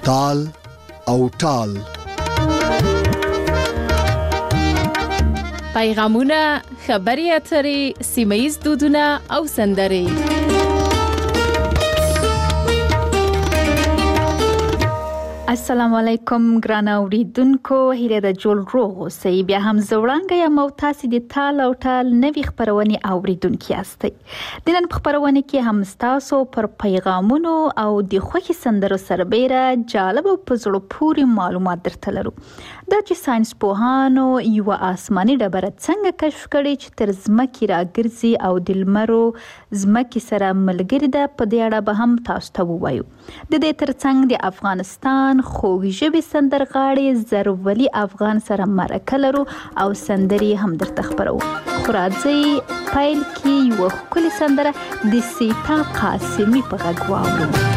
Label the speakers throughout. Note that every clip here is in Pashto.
Speaker 1: تال او ټال.
Speaker 2: پیغامونه، خبري اترې، سیمه‌ییز دودونه او سندرې.
Speaker 3: السلام علیکم ګران اوریدونکو، هیله د جوړ روغ اوسئ. بیا هم زوړانګه یم او تاسو د تال او ټال نوې خبرونه اوریدونکو یاستئ. د نن خبرونه کې هم تاسو پر پیغامونو او د خوښي سندرو سربېره جالب او په زړه پورې معلومات درته لرو. دا چې ساينس پوهانو یو آسماني ډبره څنګه کشف کړي چې تر ځمکې راګرځي او د لمرو ځمکې سره ملګری ده، په دې اړه به هم تاسو ته ووایو. د دې ترڅنګ د افغانستان خوږ ژبې سندرغاړي زرولي افغان سره مرکه لرو او سندرې هم درته خبرو. خو راځئ پیل کې یو ښکلې سندره د سیتا قاسمي په غږ واورو.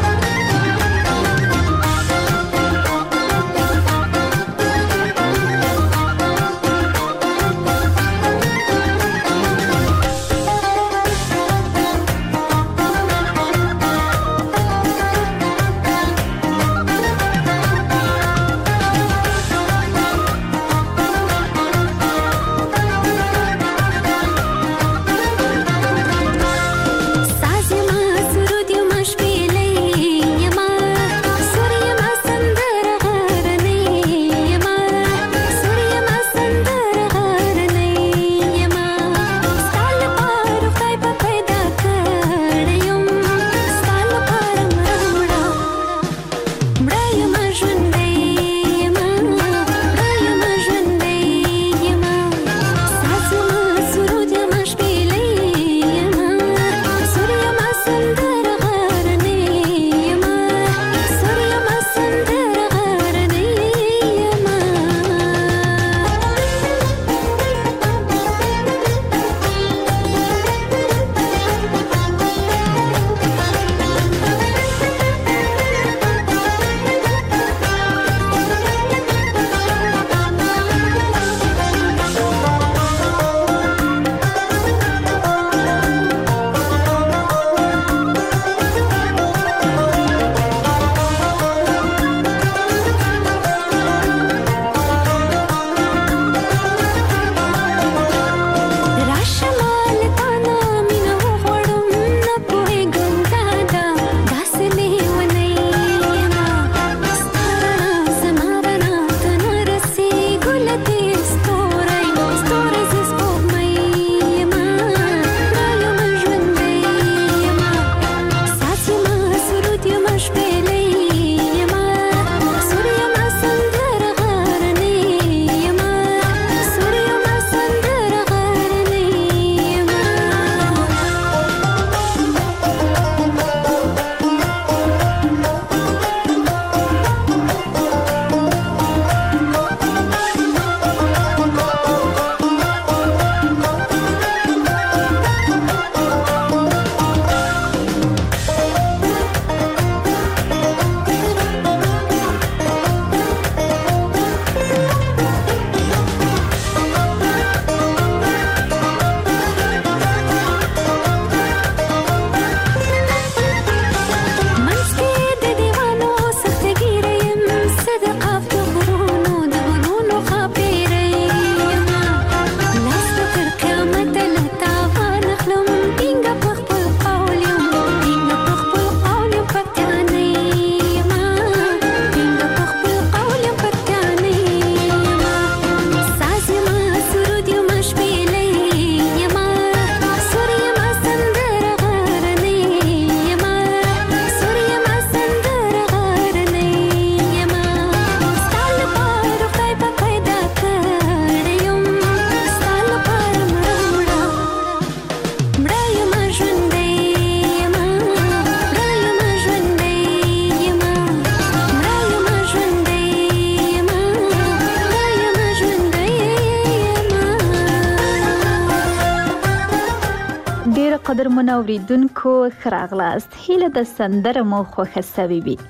Speaker 3: قدرمن اوریدونکو خراغلاست، هیله د سندره مو خوښه سوي وي.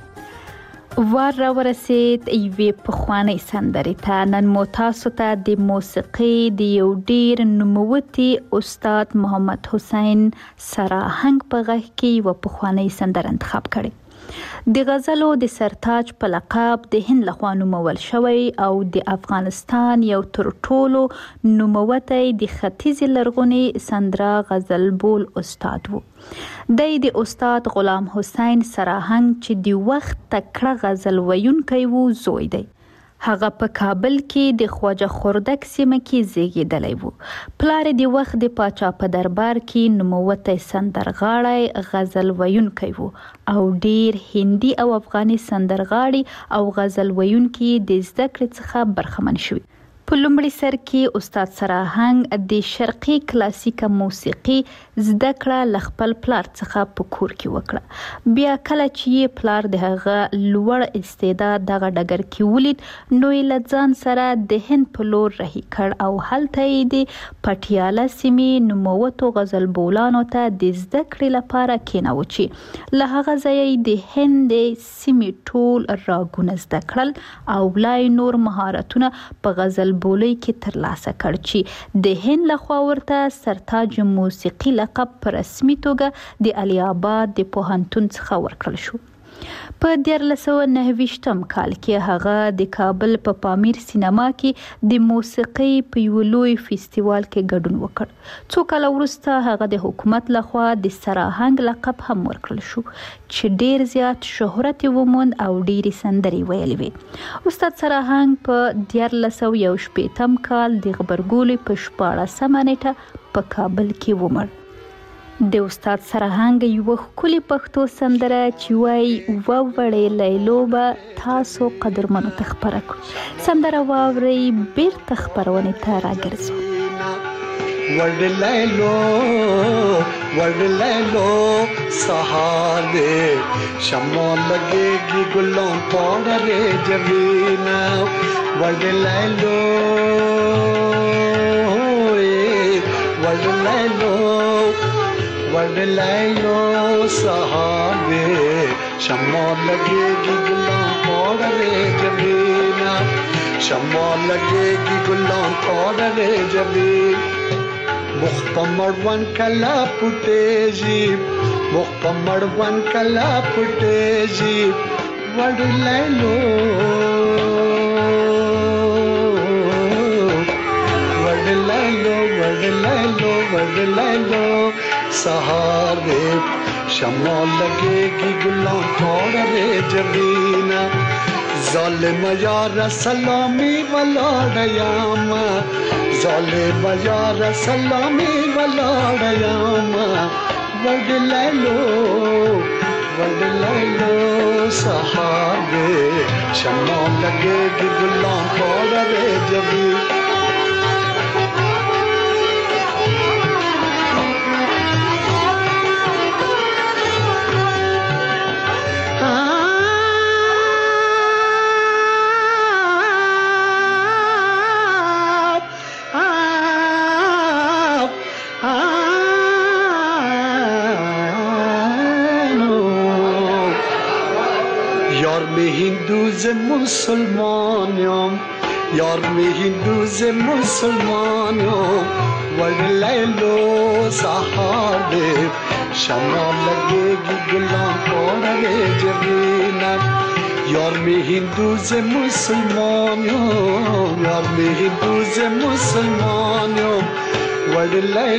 Speaker 3: وار را ورسید یوې پخوانۍ سندرې ته. نن مو تاسو ته د موسیقۍ د یو ډیر نوموتی استاد محمد حسین سراهنګ په غږ کې یوه پخوانۍ سندره انتخاب کړې. د غزلو د سرتاج په لقب د هند لخوا نومول شوی او د افغانستان یو تر ټولو نوموتی د ختیځې لرغونې سندره غزل بول استاد و. د استاد غلام حسین سراهنګ چې د وخت تکړه غزل ویونکی و زوی دی. هغه په کابل کې د خواجه خردک سیمه کې زیږیدلی و. پلار د وخت د پاچا په دربار کې نوموتی سندرغاړی غزل ویونکی و او ډیر هندي او افغاني سندرغاړي او غزل ویونکي د زده کړې څخه برخمن شوي. په لومړي سر کې استاد سراهنګ د شرقي کلاسیکه موسیقي زده کړه له خپل پلار څخه په کور کې وکړه. بیا کله چې پلار د هغه لوړ استعداد دغه ډګر کې ولید نو یې له ځان سره د هند په لور رهي کړ او هلته یې د پټیاله سیمې نوموتو غزل بولانو ته د زده کړې لپاره کېناوه چې له هغه ځایه یې د هند د سیمې ټول راګونه زده کړل او بلای نور مهارتونه په غزل بولۍ کې ترلاسه کړ چې د هند لخوا ورته سرتاج موسیقي لقب په رسمي توګه د علي آباد د پوهنتون څخه ورکړل شو. په 1929 کال کې هغه د کابل په پامیر سینما کې د موسیقۍ په یو لوی فستیوال کې ګډون وکړ. څو کال وروسته هغه د حکومت لخوا د سراهنګ لقب هم ورکړل شو چې ډیر زیات شهرت وموند او ډیرې سندرې ویلې وې. استاد سراهنګ په 1918 کال د غبرګولي په 14 نیټه په کابل کې ومړ. د استاد سراهنګ یو ښکلي پښتو سندره چې وایي ووړې لیلو به تاسو قدرمنو ته خپره کړو. سندره واورئ بیرته خپرونې ته راګرځو.
Speaker 4: वड़ ले लो सहारे शम्मा लगेगी गुलों पौड़ रे जमीना वड़ ले लो सहारे शम्मा लगेगी गुलों पौड़ रे जमीना शम्मा लगेगी गुलों पौड़ रे जमीन मुख्तमर कला पुटेजी मुख्तमर कला पुटेजी वड़ ले लो सहारे शम्मा लगेगी गुलां थोड़ा रे जमीना ज़ालिम यार सलामी वलाड़यामा ज़ालिम यार सलामी वलाड़यामा वड़ ले लो सहारे शम्मा लगेगी गुलां थोड़ा रे जमीना मुसलमानों यार में हिंदू से मुसलमानों वड़ ले लो सहारे शम्मा लगेगी गुलां पौड़ रे जमीना यार में हिंदू से मुसलमानों यार में हिंदू से मुसलमानों वड़ ले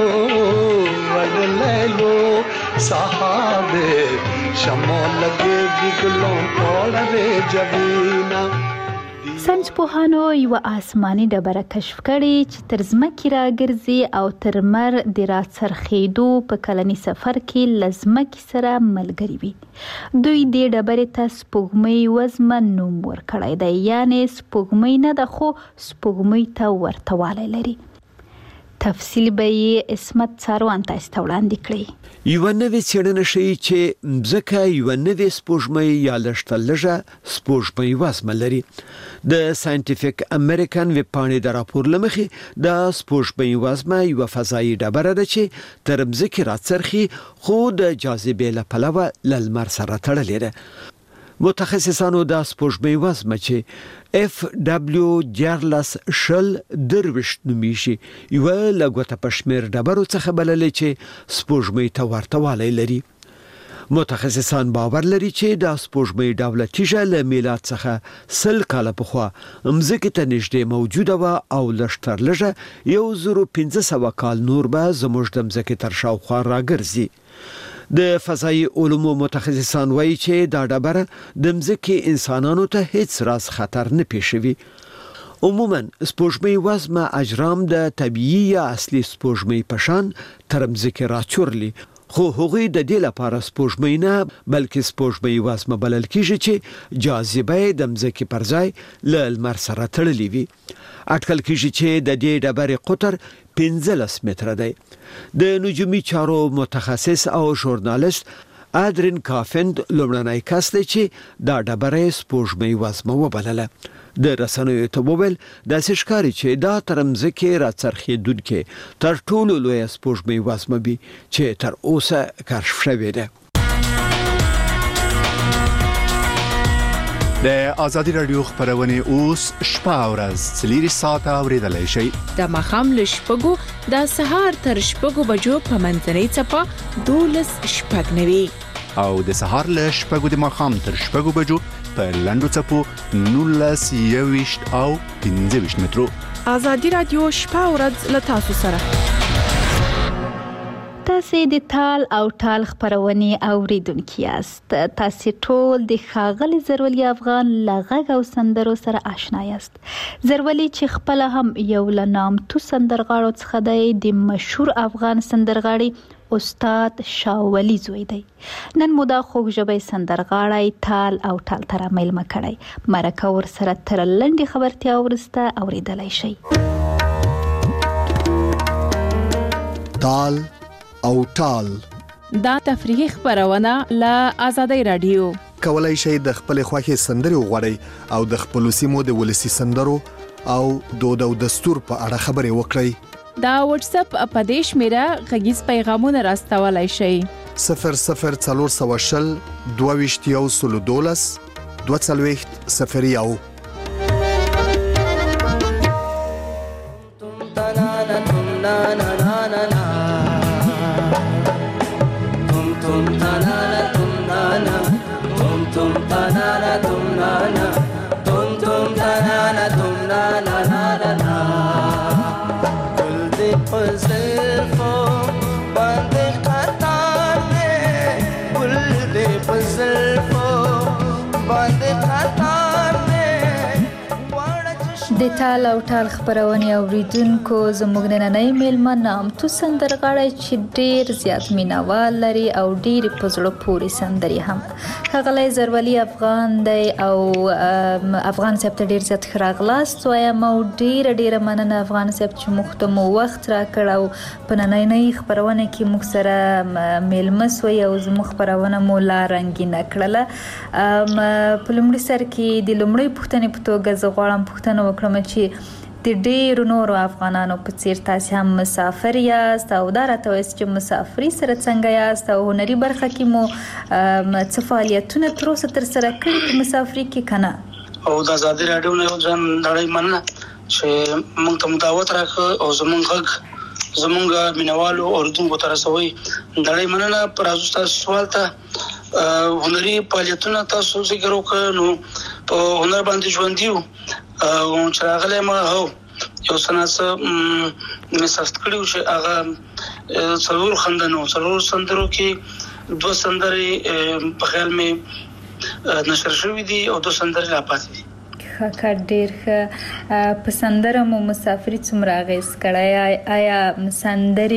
Speaker 4: लो सहारे शम्मा लगेगी गुलां पौड़ रे जमीना
Speaker 3: ساینس پوهانو یو آسماني ډبره کشف کړې چې تر ځمکې راګرځي او تر مر د راڅرخېدو په کلني سفر کې له ځمکې سره ملګري وي. دوی دې ډبرې ته سپوږمۍ وزمه نوم ورکړی دی، یعنې سپوږمۍ نه ده خو سپوږمۍ ته ورته والی لري. تفصیل به یې عصمت څاروان تاسو ته وړاندې کړي.
Speaker 1: یو نوې څېړنه ښیي چې مځکه یو نوې سپوږمۍ یا لږ تر لږه سپوږمۍ وزمه لري. د ساینټیفیک امریکن ویبپاڼې د راپور له مخې د سپوږمۍ وزمه یوه فضایي ډبره ده چې تر مځکې راڅرخي خو د جاذبې له پلوه له لمر سره تړلې ده. متخصصانو د سپوږمۍ وزمه چې FW 14 نومیږي یوه له ګوته په شمېر ډبرو څخه بللې چې سپوږمۍ ته ورته والی لري. متخصصان باور لري چې د سپوږمۍ ډوله تیږه له میلاد څخه 100 کاله پخوا مځکې ته نږدې موجوده و او لږتر لږه 1500 کال نور به زموږ د مځکې تر شاوخوا راګرځي. د فضایي علومو متخصصان وایي چې دا ډبره د مځکې انسانانو ته هیڅ راز خطر نه پیښوي. عموما سپوږمۍ وزمه اجرام د طبيعي یا اصلي سپوږمۍ په شان تر مځکې راچورلي، خو هغوی د دې لپاره سپوږمۍ نه بلکې سپوږمۍ وزمه بلل کیږي چې جاذبه د مځکې پر ځای له لمر سره تړلې وي. اټکل کیږي چې د دې ډبرې قطر 15 متره دی. د نجومي چارو متخصص او ژورنالیست ادرین کافند لومړنی کس دی چې دا ډبره سپوږمۍ وزمه وبلله. د رسنیو ته وویل د سشکاري چې دا تر مځکې راڅرخېدونکې تر ټولو لویه سپوږمۍ وزمه وي چې تر اوسه کشف شوې ده.
Speaker 5: د آزادي رادیو خبرونه اوس شپه او ورځ 4 ساعته اوریدلای شئ.
Speaker 2: د مخام له شپږو د سهار تر شپږو بجو په منځنۍ څپه 12 شپږ نوي
Speaker 5: او د سهار له شپږو د مخام تر شپږو بجو په لندو څپو 19 21 او 15 مترو.
Speaker 2: آزادي رادیو شپه او ورځ له تاسو سره.
Speaker 3: تاسو د تال او ټال خبرونه اوریدونکو یاست. تاسو ټول د ښاغلي زرولي افغان لغږ او سندرو سره آشنا یاست. زرولي چې خپل هم یو لنامتو سندرغاړو څخه دی، د مشهور افغان سندرغاړي استاد شاولی زوی دی. نن مو دا خوږ ژبې سندرغاړی تال او ټال تر میلمه کړی. مرکه ور سره تر لنډي خبرتیا ورسته اوریدلای شئ.
Speaker 6: تال او ټال
Speaker 2: دا تفریحي خبرونه له آزادۍ رادیو.
Speaker 6: کولای شئ د خپل خوښي سندري وغوړئ او د خپل سیمو د ولسی سندرو او دود او دستور په اړه خبرې وکړئ.
Speaker 2: دا واتس اپ په دې شمیره غږیز پیغامونه راستولای شئ.
Speaker 6: 00420 22 12 01.
Speaker 3: د تال او ټال خبرونه اوریدونکو زموږ نننۍ میلمه نامتو سندرغاړی چې ډیر زیات مینوال لري او ډیر په زړه پورې سندري هم. ښاغلی زرولي افغان دی او افغان صاحب ته ډیر زیات ښه راغلاست وایم او ډیره مننه افغان صاحب چې موږ ته مو وخت راکړ او په نننۍ خبرونه کې موږ سره میلمه سوی او زموږ خبرونه مو لا رنګینه کړله. په لومړي سر کې د لومړۍ پوښتنې په توګه زه غواړم پوښتنه وکړم چې د ډیرو نورو افغانانو په څیر تاسو هم مسافر یاست او دا راته وایي چې مسافري سره څنګه یاست او هنري برخه کې مو څه فعالیتونه تر اوسه تر سره کړي په مسافري کې کنه؟
Speaker 7: او د آزادي رادیو نه ځان نړۍ مننه چې موږ ته مداوت راکړه او زمونږ مینوالو اوریدونکو ته رسوي. نړۍ مننه. پر تاسو سوال ته هنري فعالیتونه تاسو ذکر وکړو نو په هنر باندې ژوند دیو او چې راغلی ما هو یو سناسه مسافت کړیو چې هغه څلور سندرو کې 2 سندرې په خیال مې نشر شوې دي او 2 سندرې لا پاتې دي.
Speaker 3: کار ډیر ښه. په سندره مو مسافري څومره اغیز کړی؟ آیا سندرې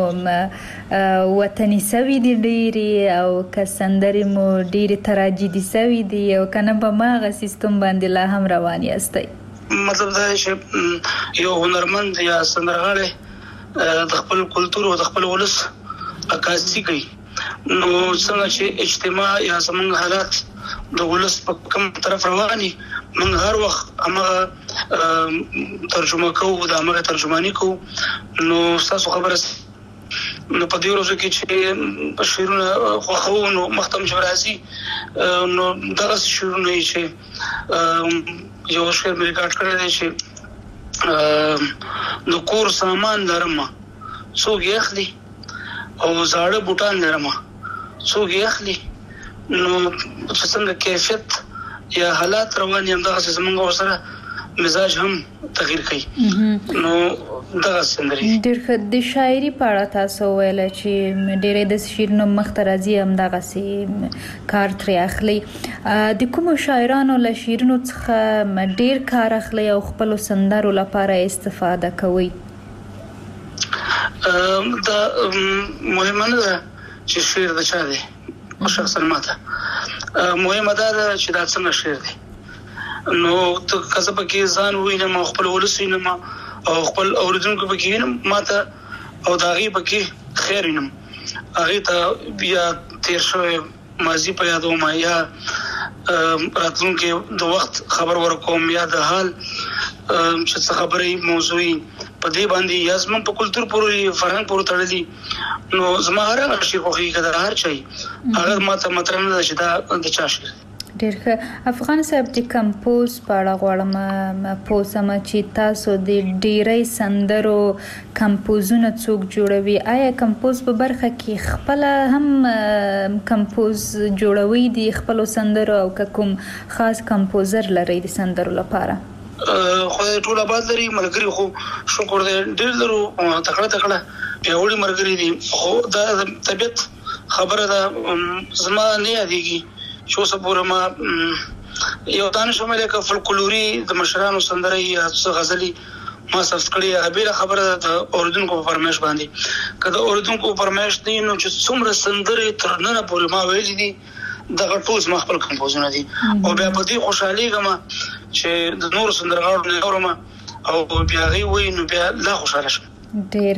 Speaker 3: مو وطني سوي دي ډیرې او که سندرې مو ډیرې تراجیدي سوي دي او کنه په ماغه سیستم باندې لا هم روان یاستئ؟
Speaker 7: مطلب دا چې یو هنرمند یا سندرغاړی د خپل کلتور او د خپل ولس عکاسي کوي نو څنګه چې اجتماع یا زمونږ حالات د ولس په کوم طرف رواني موږ هر وخت هغه ترجمه کوو د هغه ترجمانی کوو. نو تاسو خبره نو په دې ورځو کې چې شعرونه خو نو مختم جبرازي نو دغه شعرونه چې یو شعر مې ریکارډ کړی دی چې د کور سامان لرم څوک یې اخلي او زاړه بوټان لرم څوک یې اخلي نو چې څنګه کیفیت یا حالات روان یم دغه زمونږ سره مزاج هم تغییر کوي نو دغه سندري
Speaker 3: ډېر ښه د شاعري په اړه تاسو ویل چې ډېرې د شعرونو مخته راځي هم دغسې کار ترې اخلي د کومو شاعرانو له شعرونو څخه ډېر کار اخلي او خپلو سندرو لپاره استفاده کوي
Speaker 7: دا مهمه نه ده چې شعر د چا دی شخصا ماته مهمه ده چې دا څنګه شعر دی نو ته کزه پکې ځان وینم خپل ولس وینم او خپل اوریدونکو پکې وینم ماته او دا غي پکې خیر وینم هغه ته بیا تیر شوی ماضی په یادوم یا راتلونکي د وخت خبر ورکوم یا د حال چې څه خبرې موضوعي په دې باندې یا زموږ په کلچر پورې فرهنګ پورې تړلي نو زما هر شي خوخي کده هر چي هغه ماته مطلب نه چې دا د چا شي
Speaker 3: ډېر ښه افغان صاحب د کمپوز په اړه غواړم پوسم چې تاسو د ډېرې سندرو کمپوزونه څوک جوړوي آیا کمپوز په برخه کې خپل هم کمپوز جوړوي د خپل سندرو او کوم خاص کمپوزر لري د سندرو لپاره
Speaker 7: خو ټول آباد لري ملګری خو شکر دې ډېر لرو تکړه پیاوړي ملګری دي خو دا طبيعت خبره ده زما نه یادېږي شو صبر ما یو دانش مله ک فولکلوري د مشرانو سندري یا غزلي ما صفت کړی غبیره خبره د اوردونکو په فرمایش باندې کله اوردونکو په فرمایش دي نو چې څومره سندري تر نن پورې ما ویلي دي د غټوس ما خپل کمپوزونه دي او بیا په دې خوشحالي غما چې د نور سندرغاړو نه اورم او بیا غي وای نو بیا لا خوشاله شم
Speaker 3: ډېر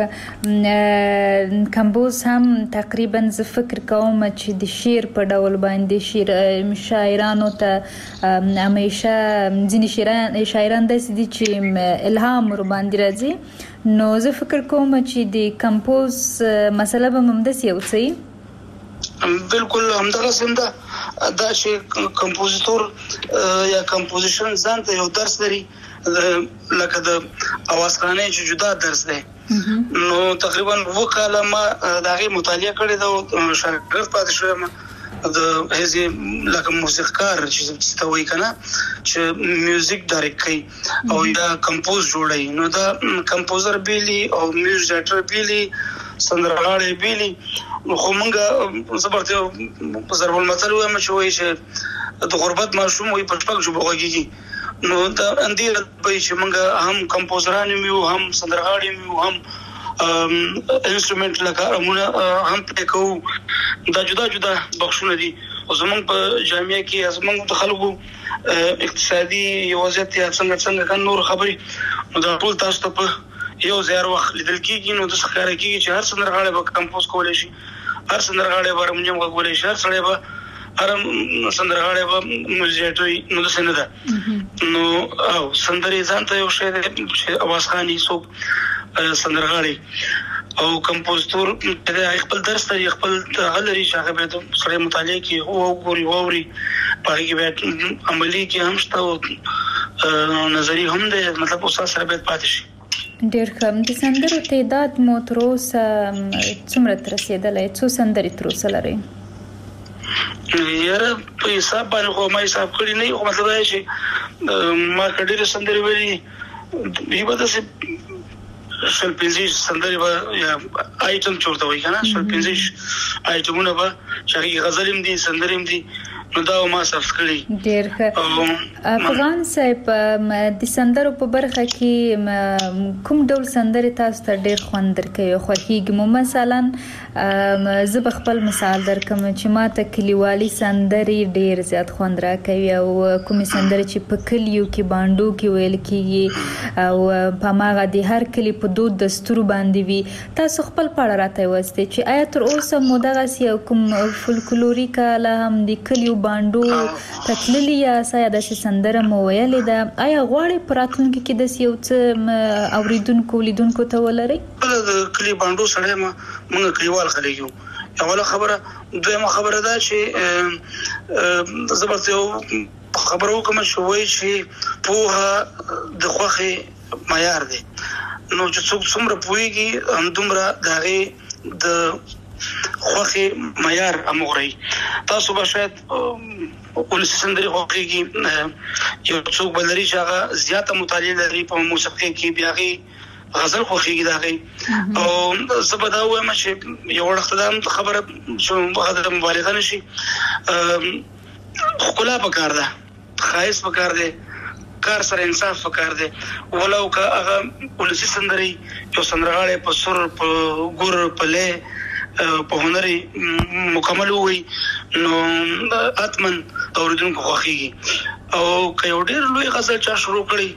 Speaker 3: ښه کمپوز هم تقریبا زه فکر کوم چې د شعر په ډول باندې شاعرانو ته همیشه ځینې شاعران داسې دي چې الهام ور باندې راځي نو زه فکر کوم چې د کمپوز مسله به همداسې اوسئ
Speaker 7: بالکل همدغه سنده دا چې کمپوزیتور یا کمپوزیشن ځان ته یو درس لري لکه د اوازخانه چې جدا درس دی نو تقریبا وکاله ما دغه مطالعه کړې دا شاګرد پاتې شوم د هزي لکه موسیقار چې ستوي کنه چې میوزیک ډایرکټ کوي او یا کمپوز جوړي نو دا کمپوزر بیلی او میوزیک ډایرکټر بیلی سندرغاړي بیلی خو مونږه زبرته ضرب المثل وایم چې د غربت ماشوم وي په شپږ جوړ وږي نو دا اندیر په چې مونږه هم کمپوزران یو هم سندرغاړي یو هم انسټرومنټ لکه هم پلی کوو دا جدا بخښونه دي او زمونږ په جامعه کې زمونږ د خلکو اقتصادي وضعیت یا څنګه کان نور خبري نو دا ټول تاسو ته په یو ځای وخت لیدل کېږي نو د ښکارا کېږي چې هر سندرغاړي به کمپوز کولای شي هر سندرغاړي به هارمونیم غوړي شي هر سړی به هر سندرغاړي به موزیک نو د سنده نو او سندري ځان ته یو شی چې اوازخاني څوک سندرغاړي او کمپوزیتور د خپل درس ته خپل غلري شاغه به سره مطالعه کوي او ووري پاره کې به عملی کې هم شته او نظری هم د مطلب اوسه سره به پاتې شي
Speaker 3: ډېر ښه د سندرو تعداد مو تر اوسه څومره تر رسېدلی څو سندرې تر اوسه لرئ
Speaker 7: یاره په حساب باندې خو ما حساب کړی نه خو مطلب دا چې ما ډېرې سندرې ویلي وي به داسې شل پنځه سندرې به یا آیټم چورته وایي که نه شل پنځه آیټمونه به چې هغې غزل هم دي سندرې هم دي نو دا ما صرف کړی
Speaker 3: ډېر ښه افغان صاحب د سندرو په برخه کې کوم ډول سندرې تاسو ته ډېر خوند درکوي خوښیږي مو مثلا زه به خپل مثال درکم چې ما ته کلیوالي سندرې ډېر زیات خوند راکوي او کومې سندرې چې په کلیو کې بانډو کې ویل کېږي او په هماغه د هر کلي په دود دستورو باندې وي تاسو خپل په اړه راته ووایئ چې آیا تر اوسه مو دغسې یو کوم فولکلوریک آله هم د کلیو بانډو تتللی یا سایا داسې سندره مو ویلې ده آیا غواړئ په راتلونکي کې داسې یو څه اوریدونکو لیدونکو ته ولرئ
Speaker 7: د کلي بانډو سره موږ کلیوال خلک یو اوله خبره دویمه خبره ده چې زه به یو خبره وکړم چې وایي چې پوهه د خوښې معیار دی نو چې څوک څومره پوهېږي همدومره د هغې د خوخي معیار اموري تاسو به شاید ولسی سندري خوخيږي یو څوک بلري چې هغه زیاته مطالعه لري په موسیقي کې بیاغي غزل خوخيږي داغي او زبدا وایم چې یو وخت دا خبره چې هغه مبالغه نشي خلا پکار ده خایس پکار ده کار سره انصاف پکار دی ولو که هغه ولسی سندري یو سندرغاړي په سر په ګور په له په هنري مکمل وي نو اتمن اوریدونکو خوخيږي او که یو ډېر لوی غزل چا شروع کړي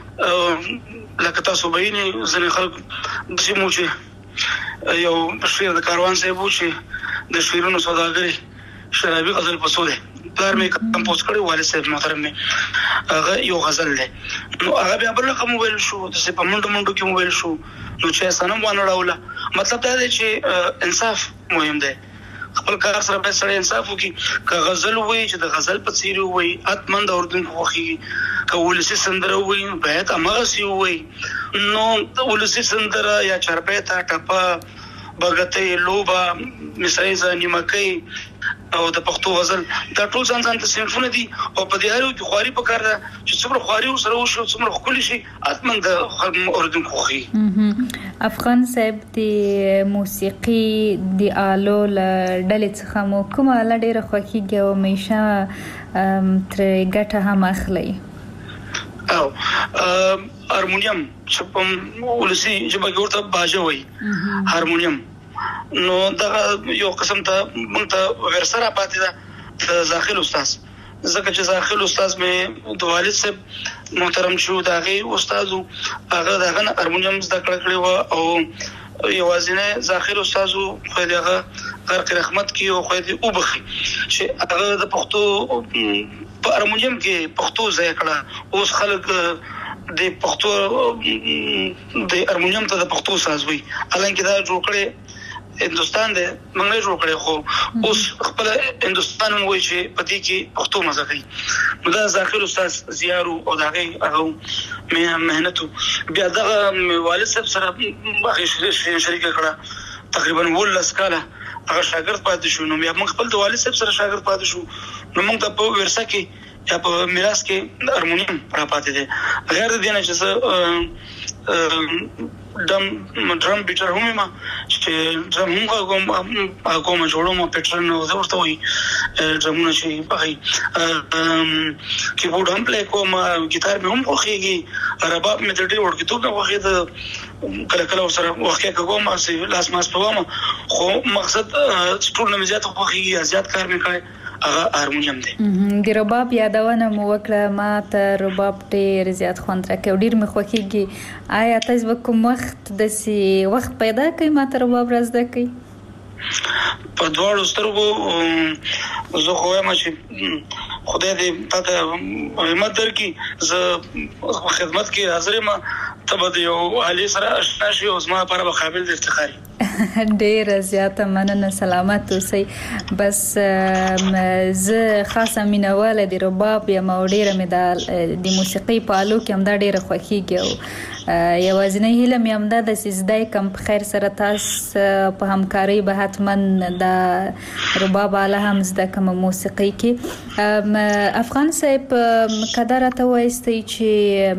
Speaker 7: لکه تاسو بینه ځنې خلک د سیمو چې یو شعر د کاروان صاحب چې د شعرونو سوداګري شرابي غزل پسوله پلار مې کمپوز کړی والد صاحب محترم مې هغه یو غزل له نو هغه بیا بل رقم موبایل شو د څه په منډو کې موبایل شو نو چې سنم وانه راوله مطلب دا دی چې انصاف مهم دی خپل کار سره به سره انصاف وکي که غزل وای چې د غزل په څیر وای اتمن د اردن خوخي که ولسی سندره وای باید امغه سی وای نو ولسی سندره یا چرپیتا ټپا بغته لوبا مسایزه نیمکې او د پښتو غزل دا ټول ځان ته صنفونه دي او په دې اړه کې خواري پکار ده چې څومره خواري سره وشو څومره خولي شي اتمن د اردن خوخي
Speaker 3: افغان صاحب د موسیقي د آلو ډلې څخه مو کومه آله ډیره خوښیږي او همیشه تر ګټه هم اخلي
Speaker 7: او هارمونیم چې په ولسی جبه ورته باجه وای هارمونیم نو دا یو قسم ته مونږ ته ورسره پاتې ده داخل استاد زکه چې داخل استاد مې د والد صاحب محترم شو داغه استادو هغه دغه هارمونیم زده کړی و او یوازینه داخل استادو خو دغه غرق رحمت کی او خو دې وبخي چې هغه د پښتو په هارمونیم کې پښتو ځای کړه اوس خلک د پښتو د هارمونیم ته د پښتو ساز وي الانکه دا جوړ کړي هندستان دې موږ نه جوړ کړی خو اوس خپل هندستان وایي چې پدې کې پښتو مزه کوي نو دا ذاکر استاد زیارو او دغه هغه مهنت بیا دغه والد صاحب سره شریک کړه تقریبا ولس کاله هغه شاګرد پاتې شو نو بیا موږ خپل د والد صاحب سره شاګرد پاتې شو نو موږ ته په ورثه کې یا په میراث کې هارمونیم را پاتې دي غیر د دې نه چې ډرم بیټر هم ما چې ډرم هم کوم جوړوم پیټرن او ورته وي ډرمونه چې پخې کیبورډ هم پلی کوم ګیتار به هم خوخيږي رباب مې د ډېر وړ کې ته خوخې د کله سره وخت کوم لاس ماس په خو مقصد ټول نه زیات خوخيږي زیات کار مې کوي هغه هارمونیم دی
Speaker 3: د رباب یادونه مو وکړه ما ته رباب ډېر زیات خوند راکوي ډېر مې خوښیږي آیا تاسو به کوم وخت داسې وخت پیدا کړئ ما ته رباب را زده کړئ
Speaker 7: په دواړو سترګو زه خو وایم چې خدای دې تاته همت درکړي زه خدمت کې حاضر یم ته به د یو علي سره اشنا شي او زما لپاره به قابل د افتخار
Speaker 3: ډېره زیاته مننه سلامت اوسئ بس زه خاصه مینهواله د رباب یم او ډېره مې د موسیقۍ په آلو کې همدا ډېره خوښیږي او یوازینۍ هیله مې همدا ده چې زده یې کړم په خیر سره تاسو په همکارۍ به حتما د رباب آله هم زده کړم موسیقۍ کې افغان صاحب که دا راته وایستئ چې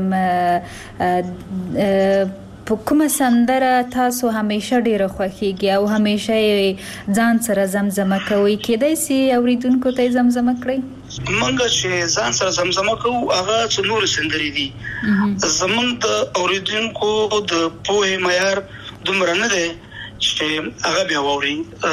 Speaker 3: په کومه سندره تاسو همیشه ډیره خوښیږي او همیشه ځان سره زمزمه کوئ کېدای شي اوریدونکو ته زمزمه کړئ
Speaker 7: موږ چې ځان سره زمزمه کوو هغه څو نور سندرې دي زموږ د اوریدونکو د پوهې معیار دومره نه دی چې هغه بیا ووري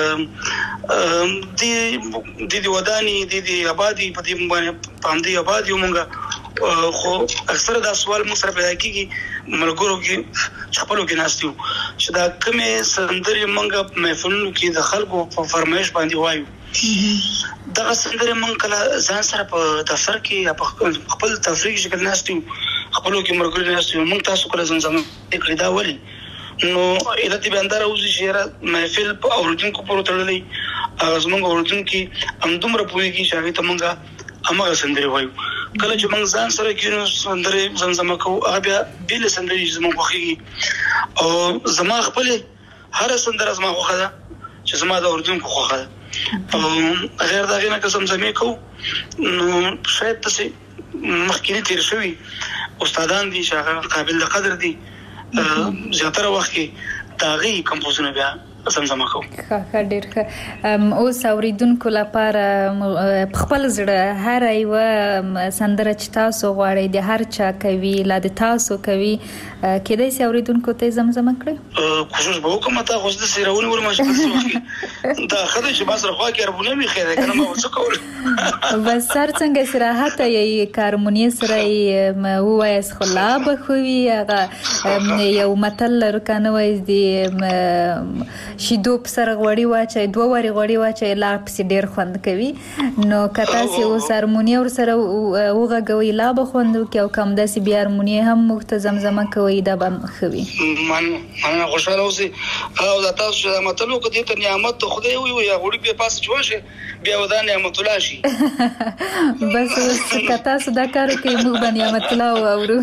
Speaker 7: د وداني د آبادی په دې باندې پاندې آبادی موږ خو اکثر دا سوال مو سره پیدا کیږي ملګرو کې خپلو کې ناستیو چې دا کومه سندرې موږ محفلونو کې د خلکو په فرمایش باندې وایو دا سندرې موږ کله ځان سره په دفتر کې یا په خپل تفریح شکل ناستیو خپلو کې ملګرو ناستیو موږ تاسو کله زمزمه کړی دا ولي نو الهته باندې راوځي چې محفل په اوریدونکو پورې تړلې زموږ اوریدونکو هم دومره پوهیږي چې هغه ته موږ همغه سندرې وایو کله چې موږ ځان سره کینو سندرې زمزمه کوو هغه بیا بیل سندرې زموږ خوښیږي او زما خپل هر سندره زما خوښه ده چې چې زما د اوریدونکو خوښه ده غیر دا غینه قسم زمي کو نو شاید تاسو مخکینی تیر شوی استادان دي چې قابل قدر دي زیاتره وخت کې داغي کمپوزونه بیا زمزمه کو
Speaker 3: ښه ډیر ښه اوس اوریدونکو لپاره خپل زړه هر یو سندره چې تاسو غواړئ د هر چا کوي لا د تاسو کوي کېدای شي اوریدونکو ته زمزمه کړئ
Speaker 7: کوشش به وکم ته خو د سیرونی ور ماشي دا خدای چې باسر خوا کې ربونه می خیره کنه ما څه کول
Speaker 3: بس سر څنګه استراحت یې کارمونی سره وایس خلا به خوي هغه یو متل رکنه وای دی شیدو په سره غوړی واچي دوه وری غوړی واچي لا پس ډیر خوند کوي نو کتا سي اوس هارمونی ور سره وغږوي لا به خوند کوي او کم داسي بیا هارمونی هم مختزمزمه کوي دا به خوي
Speaker 7: من خوشاله اوسې او دا تاسو چې متلو کو دي ته نعمت خدای وي یا غوړي په پاس جوړشه بیا ودا نعمت الله شي
Speaker 3: بس کتا صدا کار کوي موږ باندې نعمت الله اورو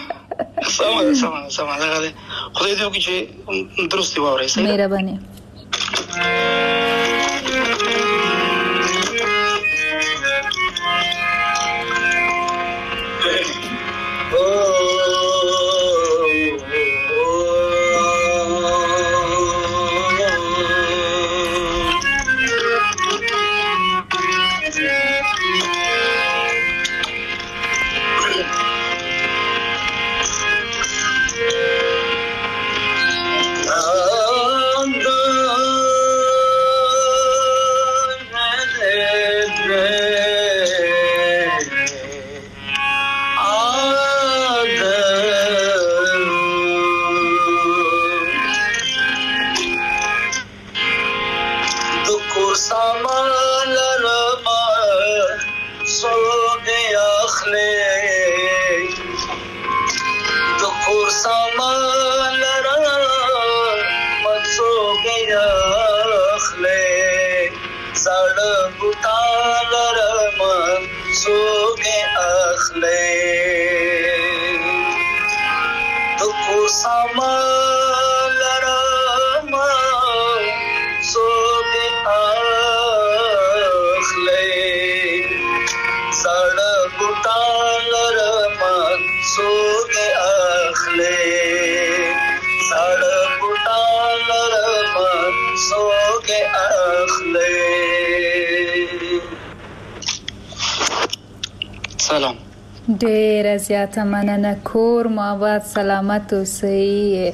Speaker 7: سم دا غره خدای دې وکړي چې درستي ووري سي
Speaker 3: مهرباني
Speaker 7: سلام
Speaker 3: ډیر زیاته مننه کور مو آباد سلامت اوسئ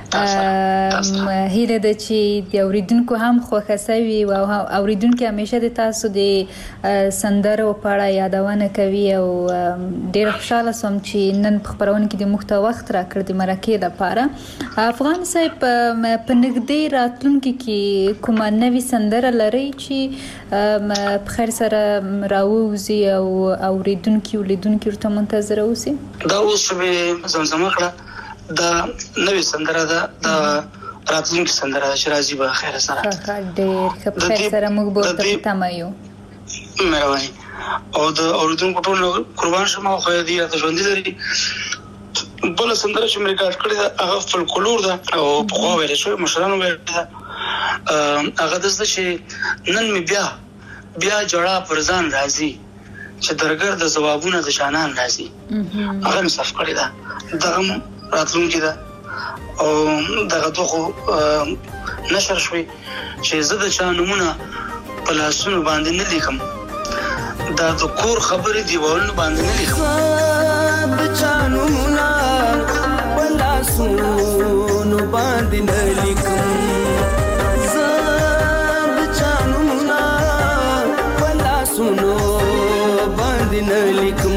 Speaker 3: هیله ده چې د اوریدونکو هم خوښه سوي او اوریدونکو همیشه د تاسو د سندرو په اړه یادونه کوي او ډیر خوشاله سوم چې نن په خبرونه کې د مخته وخت راکړ د مرکې لپاره افغان صاحب په نږدې راتلونکي کې کومه نوې سندره لري چې په خیر سره راووزي او اوریدونکو لیدونکو ته منتظر اوسي
Speaker 7: دا اوس به زمزمه کړه دا نوې سندره ده دا راتلونکي سندره ده چې راځي به خیر سره
Speaker 3: ډېر ښه په خیر سره موږ به ورته تمه یو
Speaker 7: مهرباني او د اوریدونکو ټول قربان شم او خیر دې راته ژوندي لري بل سندره چې مې ریکارډ کړې ده هغه فولکلور ده او په خو ویل شوی مشرانو ویل ده هغه د څه چې نن مې بیا جوړه پرځان راځي چې درګر د جوابونه د شانان راځي هغه مې صف کړی ده دغه راتلونکي ده او دغه دوه نشر شوي چې زه د چا نمونه په لاسونو باندې نه لیکم دا د کور خبرې دیوالونو باندې نه لیکم د چا نمونه په لاسونو باندې نه لیکم زه د چا نمونه په لاسونو باندې نه لیکم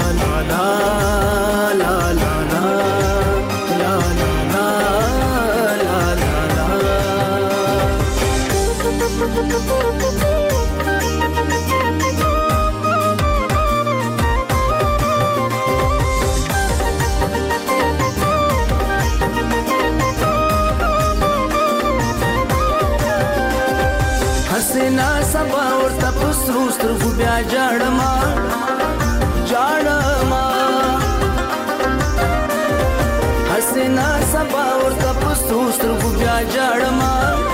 Speaker 8: حسنا سبا ورته پسرو سترګو بیا جاړما حسنا سبا ورته پسرو سترګو بیا جاړما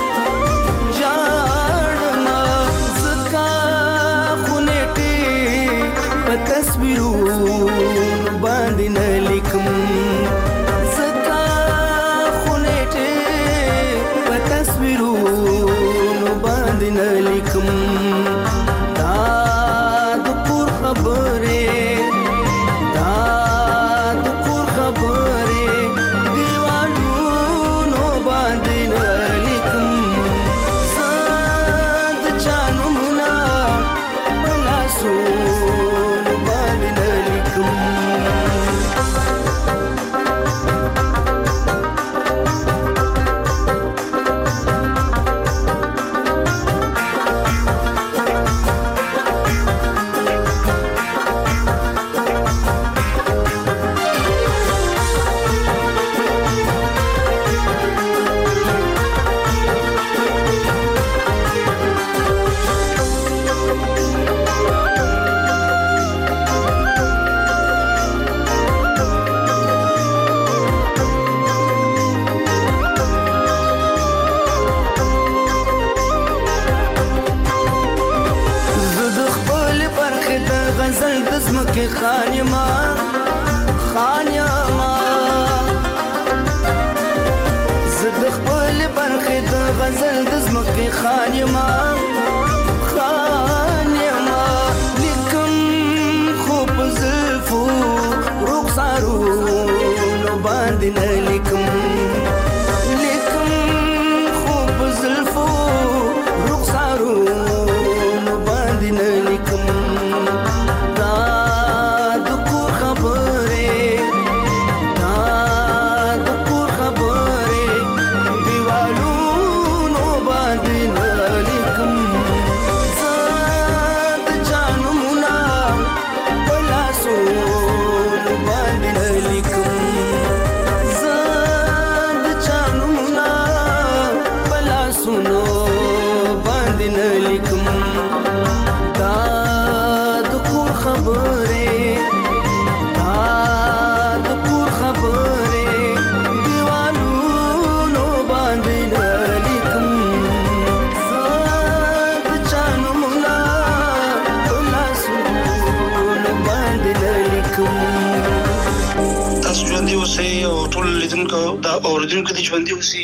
Speaker 8: زکا خونټي په تصویرونو باندې نه لیکم زکا خونټي په تصویرونو باندې نه لیکم دا د کور خبرې دیوالونو باندې نه لیکم زاد چانو منا لاسونو باندې نه لیکم غزل د زمکې خانیما زه د خپل برخې د غزل د زمکې خانیما لیکم خو په زلفو رخسارونو باندې نه لیکم خو په زلفو رخسارونو باندې نه لیکم دا اوریدونکو د ژوندۍ اوسي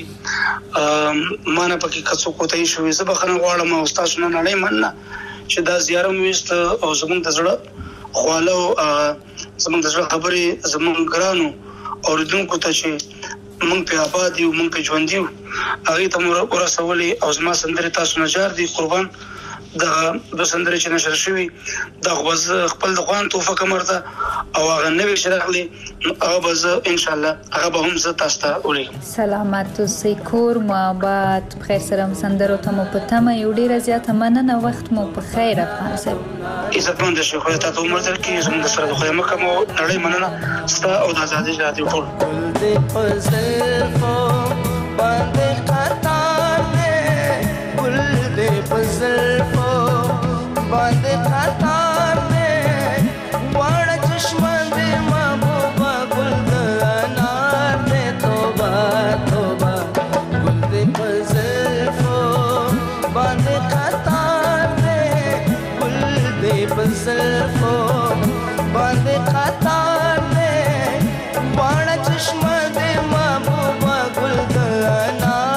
Speaker 8: مانه پکې کڅو کوتای شوې زه بخنه غواړم او تاسو نه نړۍ مننه چې دا زیاره مو است او زمونږ د زړه خواله زمونږ د زړه خبرې زمونږ ګرانو اوریدونکو ته چې مونږ په آباد یو مونږ په ژوندۍ هغه ته مو ورسولې او زما سندري تاسو نه جار دي قربان دا د سندري چې نشر شوی دا خپل د خوان توفه کمرته او هغه نوې شراغلي هغه به ان شاء الله هغه به هم زه تاسو ته ولې
Speaker 3: سلامات اوسئ کور مو آباد بخیر سره سندرو ته مو په تمه یو ډیره زیاته مننه وخت مو په خیر افغان صاحب
Speaker 7: عزتمند شي خو ته عمر در کې زموږ سره د خدای مکه مو نړۍ مننه ستا او د آزادۍ رادیو ټول
Speaker 8: دې پزلفو باندې قطار دې ګل دې پزلفو باندې قطار دې وړ چشمه دې محبوبا ګل د انار دې توبه توبه ګل دې پزلفو باندې قطار دې ګل دې پزلفو باندې قطار دې وړ چشمه دې محبوبا ګل د انار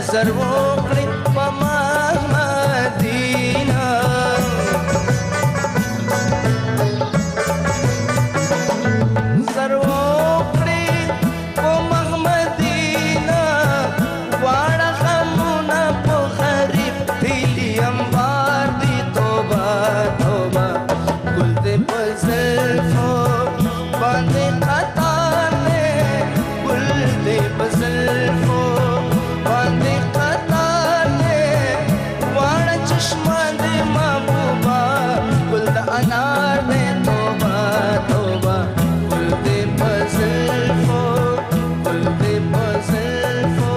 Speaker 9: سروکړي په محمدینه سروکړي په محمدینه واړه غمونه په خریب تیلی انبار دی توبه توبه ګل دې په زلفو باندې قطار دی ګل دې په زلفو باندې قطار دی واړه چشمه دې محبوبه ګل د انار دی توبه توبه ګل دې په زلفو ګل دې په زلفو.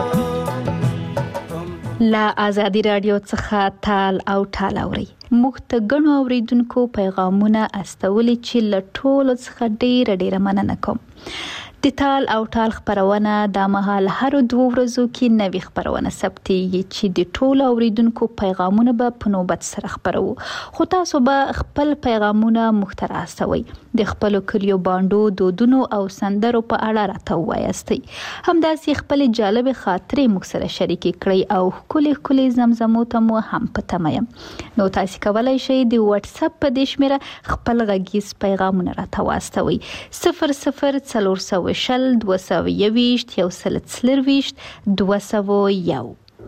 Speaker 3: لا آزادي رادیو څخه تال او ټال اوري موږ ته ګڼو اوریدونکو پیغامونه استولي چې له ټولو څخه ډیره مننه کوم. د تال او ټال خبرونه د مهال هر 2 ورځو کې نوې خبرونه ثبتېږي چې د ټولو اوریدونکو پیغامونه به په نوبت سره خبرو خو تاسو به خپل پیغامونه مختار استوي د خپل کلیو باندو دودونو او سندرو په اړه راته وایستئ همداسې خپل جالب خاطرې موږ سره شریک کړئ او کلی زمزمو ته مو هم پتمایم نو تاسو کولای شئ د واتس اپ په دې شمیره خپل غږیز پیغامونه راته واستوي 00 شل 221 201.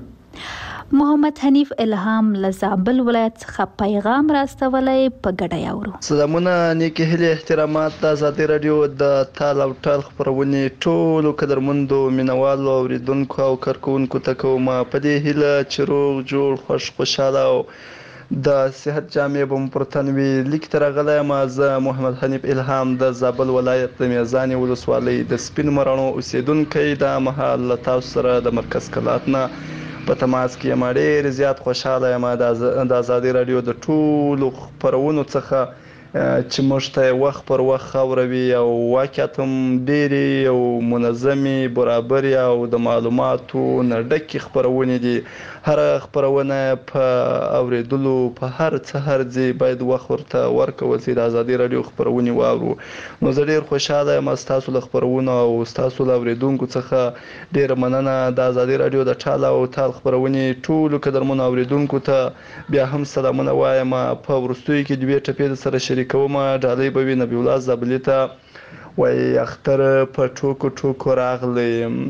Speaker 3: محمد حنیف الهام لزابل ولایت څخه پیغام راستولی په ګډه یاورو.
Speaker 10: سلامونه نیکی هیلې احترامات د آزادي رادیو د تال او ټال خپرونې ټولو قدرمندو مینوالو اوریدونکو او کارکوونکو ته کوم په دې هیله چې روغ جوړ خوشاله او د صحت جامع به مو پر تن وي. لیک ته راغلی یم زه محمد حنیف الهام د زابل ولایت د میزانې ولسوالۍ د سپین مراڼو اوسیدونکی دا مهال له تاسو سره د مرکز کلات نه په تماس کې یم. ډېر زیات خوشحاله یم د آزادي رادیو د ټولو خپرونو څخه چې موږ ته وخت پر وخت خاوروي او واقعیت هم ډېرې او منظمې برابرې او د معلوماتو نه ډکې خپرونې دي. هره خپرونه په اوریدلو په هر څه هرځي باید وخت ورته ورکول شي. د آزادي رادیو خپرونې واورو نو زه ډېر خوشحاله یم ستاسو له خپرونو او ستاسو له اوریدونکو څخه ډېره مننه. د آزادي رادیو د ټال او ټال خپرونې ټولو قدرمنو اوریدونکو ته بیا هم سلامونه وایم. په وروستیو کې دوې ټپې سره شریکوم. ډالۍ به وي نبی الله زابلي ته وایي اختر په ټوکو راغلی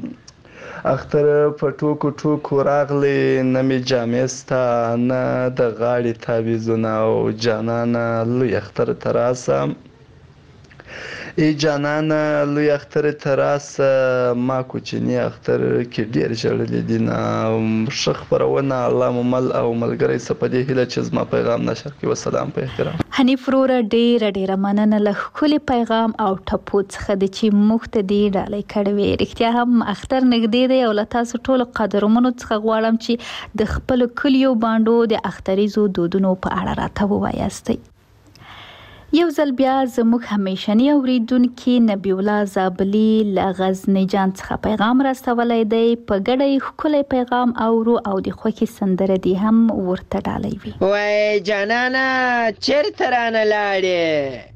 Speaker 10: اختر په ټوکو راغلی نه مې جامې ستا نه د غاړې تعویضونه او جانانه لوی اختر ته راسه ای جانانه لوی اختر ته راسه ما کوچني اختر کې ډېر ژړلي دي نه ښه خپرونه الله مو مل او ملګری څه په دې هیله چې زما پیغام نشر کړي. وسلام په احترام.
Speaker 3: حنیف وروره ډېره مننه له ښکلي پیغام او ټپو څخه د چې موږ ته دې ډالۍ کړې وې. رښتیا هم اختر نږدې دی او له تاسو ټولو قدرمنو څخه غواړم چې د خپلو کلیو باندو د اختریزو دودونو په اړه راته ووایاستئ. یو ځل بیا زموږ همیشنی اوریدونکي نبی الله زابلي له غزنی جان څخه پیغام راستولی دی. په ګډه یې ښکلی پیغام اورو او د خوښې سندره دې هم ورته ډالۍ وي.
Speaker 11: وای جانانه چېرته رانه لاړې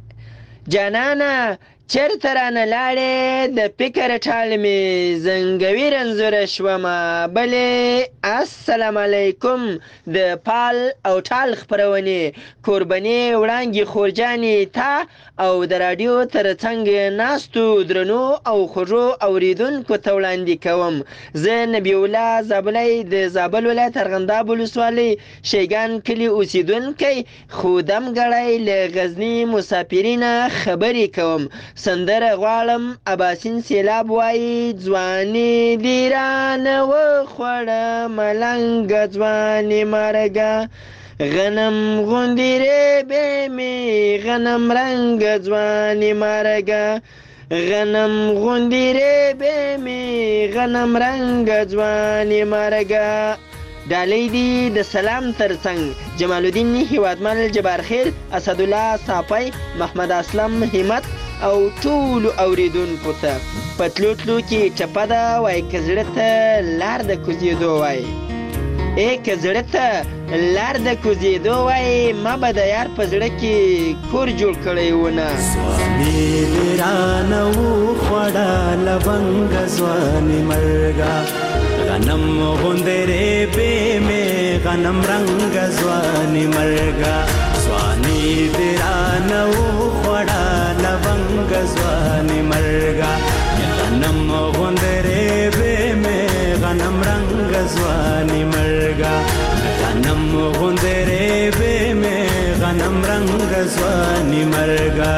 Speaker 11: جانانه چېرته رانه لاړې د فکر ټال مې زنګوي رنځوره شومه بلې السلام علیکم د پال او ټال خپرونې کوربنې وړانګې خورجانې تا او د راډیو تر څنګ ناستو درنو او خوږو اوریدونکو ته وړاندې کوم. زه نبی الله زابلی د زابل ولایت ارغنداب ولسوالۍ شیګان کلي اوسیدونکی خو دمګړی له غزني مسافرینه خبرې کوم. سندره غواړم اباسین سیلاب وایي ځواني دې رانه وخوړه ملنګه ځواني مرګه غنم غوندې ریبې مې غنم رنګه ځواني مرګه غنم غوندې ریبې مې غنم رنګه ځواني مرګه. ډالۍ دي د سلام ترڅنګ جمال الدین هیوادمل جبارخیل اسدالله صافی محمد اسلم همت او ټولو اوریدونکو ته پتلو تلو کې چپه ده وای که زړه ته لار د کوزېدو وای ای که زړه ته لار د کوزېدو وای ما به د یار په زړه کې کور جوړ کړی ونه.
Speaker 12: ځواني دې رانه وخوړه لونګه ځواني مرګه غنم غندرې به مې غنم رنگ ځواني مرګا ځواني درانه وړه لونګ ځواني مرګا غنم غندرې به مې غنم رنگ ځواني مرګا غنم غندرې به مې غنم رنگ ځواني مرګا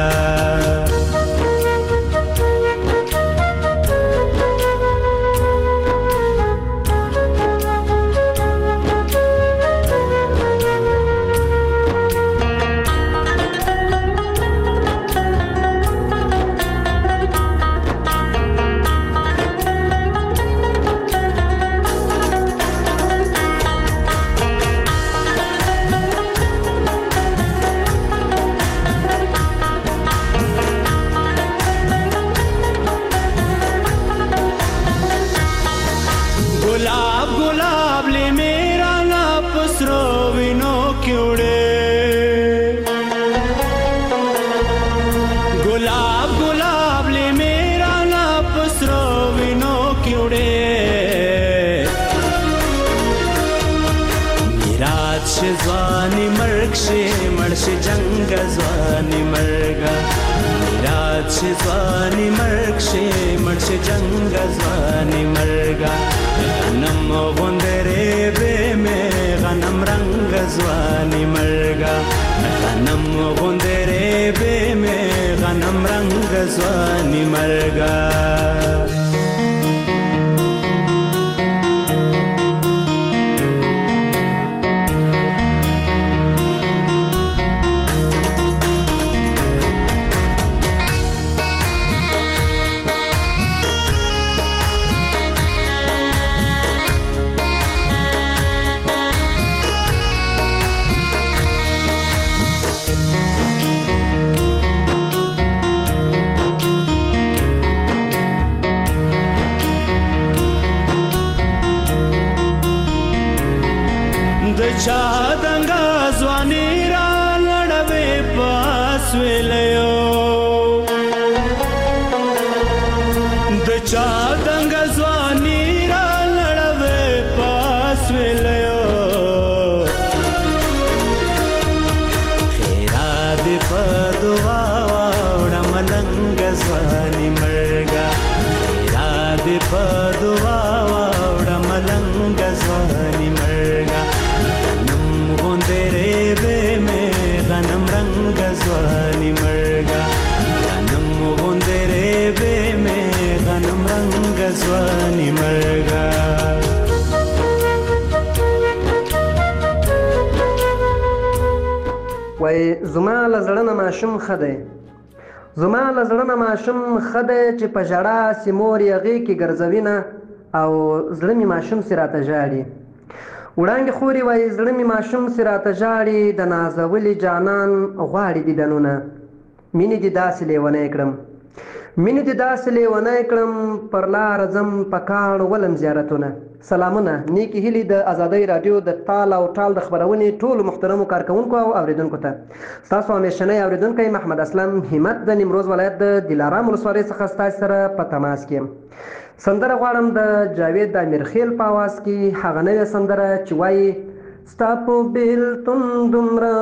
Speaker 12: ځواني مرګ شي مرشي جنگ ځواني مرګا میرات شي ځواني مرګ شي مرشي جنگ ځواني مرګا غنم غندرې به مې غنم رنگ ځواني مرګا غنم غندرې به مې غنم رنگ ځواني مرګا چا دنګا ځواني را لړوي پاس ویلو د چا دنګا ځواني را لړوي پاس ویلو خیرا دې په دعا وړه ملنګ ځواني مرګا خیرا دې په دعا وړه ملنګ ځواني مرګا غنم رنگ ځواني مرګا غنم غندرې به مې غنم رنگ ځواني مرګا
Speaker 13: وای زما لزړه ماشوم خده زما لزړه ماشوم خده چې په جړه سیمور یغي کې ګرځوینه او زړه می ماشوم سراته جاړي وړانګې خوري وای زړه می ماشوم سراته جاړي د نازولي جانان غواړي دیدنونه مینې دې داسې لیونی کړم مینې دې داسې لیونی کړم پر لار ځم په کاڼ ولم زیارتونه سلامونه نیکې هیلې د ازادۍ راډیو د تال او ټال د خپرونې ټولو محترمو کارکوونکو او اوریدونکو ته ستاسو همیشنی اوریدونکی محمد اسلم همت د نیمروز ولایت د دلارام ولسوالۍ څخه ستاسو سره په تماس کې سندره غواړم د جاوید د امیرخیل په اواز کې هغه نوې سندره چې وایي ستا په بېلتون دومره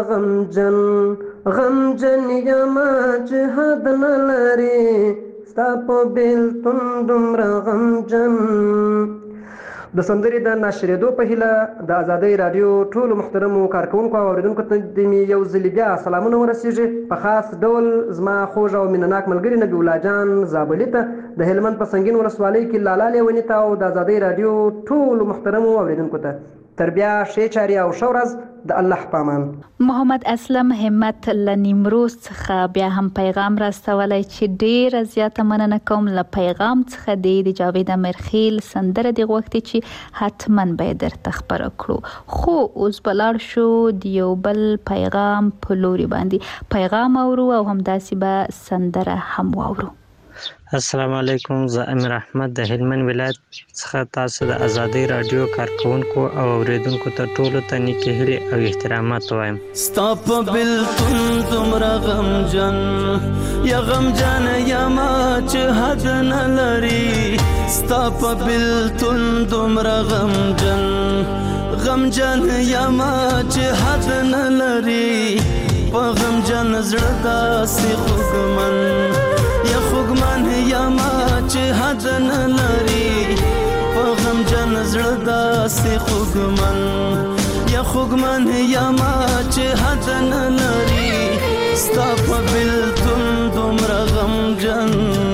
Speaker 13: غمجن یمه چې حد نه لري ستا په بېلتون دومره غمجن د سندرې د ناشرېدو په هیله د ازادۍ راډیو ټولو محترمو کارکوونکو او اورېدونکو ته د مې یو ځلې بیا سلامونه ورسېږي په خاص ډول زما خوږ او مینهناک ملګري نبي الله جان زابلي ته د هلمند په سنګین ولسوالۍ کې لالا لیوني ته او د ازادۍ راډیو ټولو محترمو اوریدونکو ته تر بیا ښې چارې او ښه ورځ د الله په امان.
Speaker 3: محمد اسلم همت له نیمروز څخه بیا هم پیغام راستولی چې ډېره زیاته مننه کوم له پیغام څخه د جاوید امیرخیل سندره دې غوښتې چې حتما به یې درته خپره کړو. خو اوس به لاړ شو د یو بل پیغام په لوري باندې پیغام اورو او همداسې به سندره هم واورو.
Speaker 14: السلام علیکم، زه امیر احمد د هلمند ولایت څخه تاسو د ازادۍ راډیو کارکوونکو او اوریدونکو ته ټولو ته نیکې هیلې او احترامات وایم.
Speaker 12: ستا په بېلتون دومره غمجن یا غمجن یمه چې حد نه لري ستا په بلتون دومره غمجن یما چې حد نه لري په غمجن زړه داسې خوږمن یما چې حد نه لري په غمجن زړه داسې خوږمن یما چې حد نه لري ستا په بلتون دومره غمجن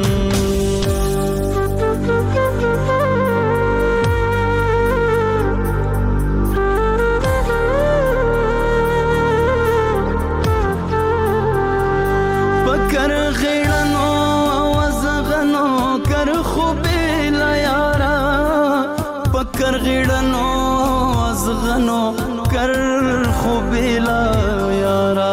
Speaker 12: کر غیړنو ازغنو کر خو بیلا یارا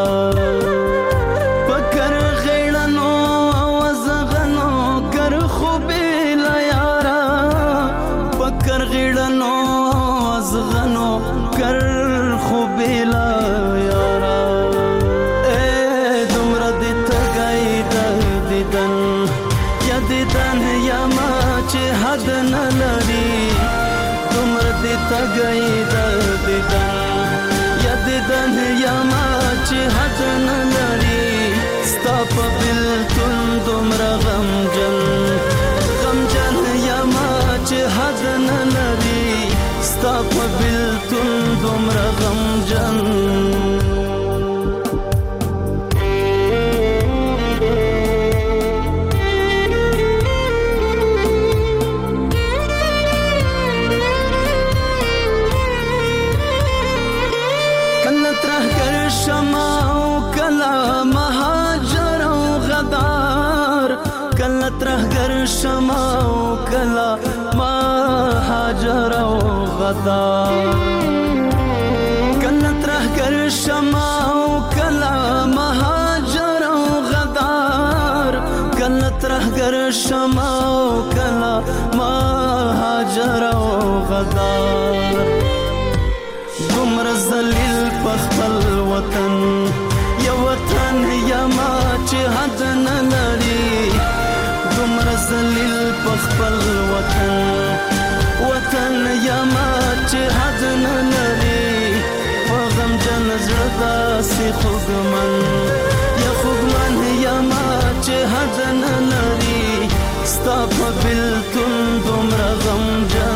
Speaker 12: پکر غیړنو ازغنو کر خو بیلا یارا پکر غیړنو ازغنو کر خو بیلا یارا اے دومره دې تګای د دیدن یا دیدن یا ما چې حد نه لري تګای د دیدن یا دیدن یا ما چې حد نه لري ستا په بلتون دومره غمجن یا ما چې حد نه لري ستا په بلتون دومره غمجن شما او کلا ما هاجر او غدار کله ترهګر شما او کلا ما هاجر او غدار کله ترهګر شما او کلا ما هاجر او غدار دومره ذلیل په خپل وطن یا وطن یا ما چې حد نه لري دومره ذلیل په خپل وطن یا ما چې حد نه لري په غمجن زړه داسې خوږمن یا ما چې حد نه لري ستا په بلتون دومره غمجن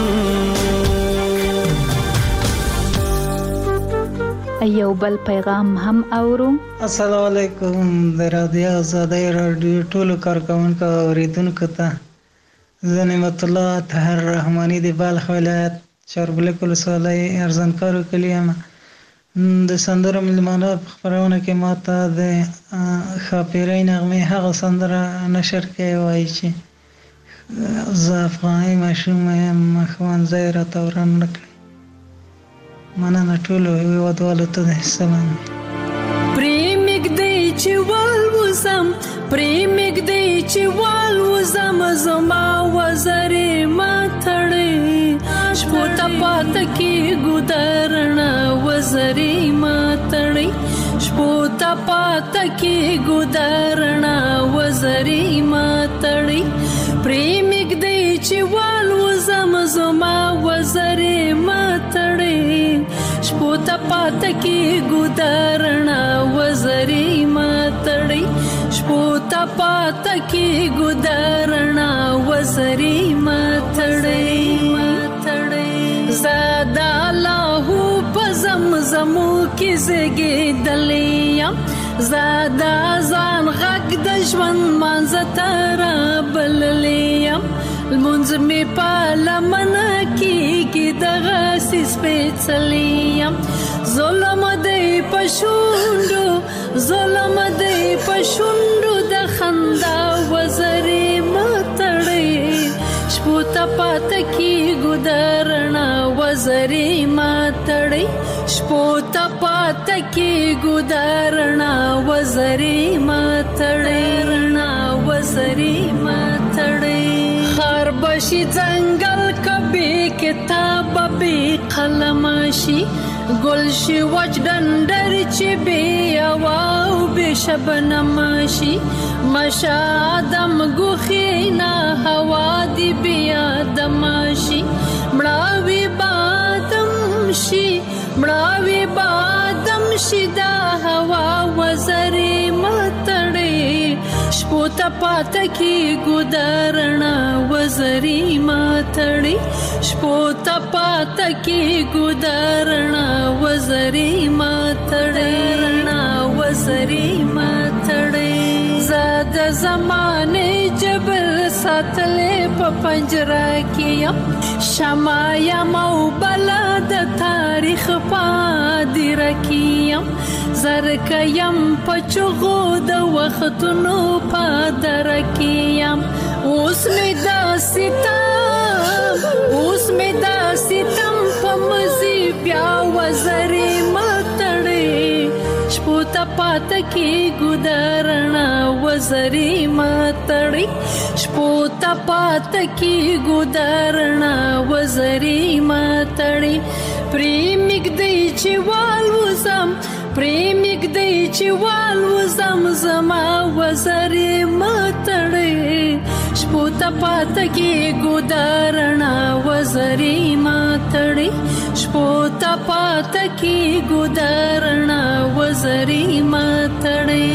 Speaker 3: یو بل پیغام هم اورو.
Speaker 15: السلام علیکم د رادیو آزادۍ رادیو ټولو کارکونکو او اوریدونکو ته زه نعمت الله طاهر رحماني د بلخ ولایت چاربلک ولسوالۍ ارزنکارو کلی یم. د سندرو ملمانه په خپرونه کې ماته د ښاپیرۍ نغمې هغه سندره نشر کوي وایي چې زه افغاني ماشوم یم ښوونځی راته وران نه کړي. مننه ټولو هیوادوالو ته د سلام.
Speaker 16: پرېمږدی چې والوزم پرېمږدی چې والوزم زما وزرې ماتړې شپو ته پاته کېږو درڼه وزرې ماتړې شپو ته پاته کېږو درڼه وزرې ماتړې پرېمږدی چې والوزم زما وزرې ماتړې شپو ته پاته کېږو درڼه وزرې ماتړې شپو ته پاته کېږو درڼه وزرې ماتړې زاده لاهو په زمزمو کې زیږېدلې یم زاده ځان غږ د ژوند مانځه ته رابللې یم لمونځ مې په لمنه کېږي دغسې سپېڅلی یم ظلم دی په شونډو ظلم دی په شونډو د خندا وزرې ماتړې شپو ته پاته کېږو درڼه وزرې ماتړې شپو ته پاته کېږو درڼه وزرې ماتړې وزرې ماتړې خار بشي ځنګل کبي کتاب به قلم شي گل شي وچ ډنډر چې بي او به شبنم شي مشادم غخینا هوا دی بیا دمشي مړاوي بادم شي دا هوا وزري متړي شپو ته پات کی ګدارنا وزري متړي شپو ته پات کی ګدارنا وزري متړي زاد زمانه جبل ساتلې په پنجره کې شمایا مو بلد تاریخ پادې رکیم زرکیم پچغو د وختونو پادر کیم اوس می دا ستم په مزي بیا وزري متړي شپو ته پات کی ګدارنا وزري متړي شپو ته پات کی ګدارنا وزري متړي پریمګ دی چې والوزم زما وزري متړي شپو ته پات کی ګدارنا وزري متړي شپو ته پات کی ګدارنا وزري متړي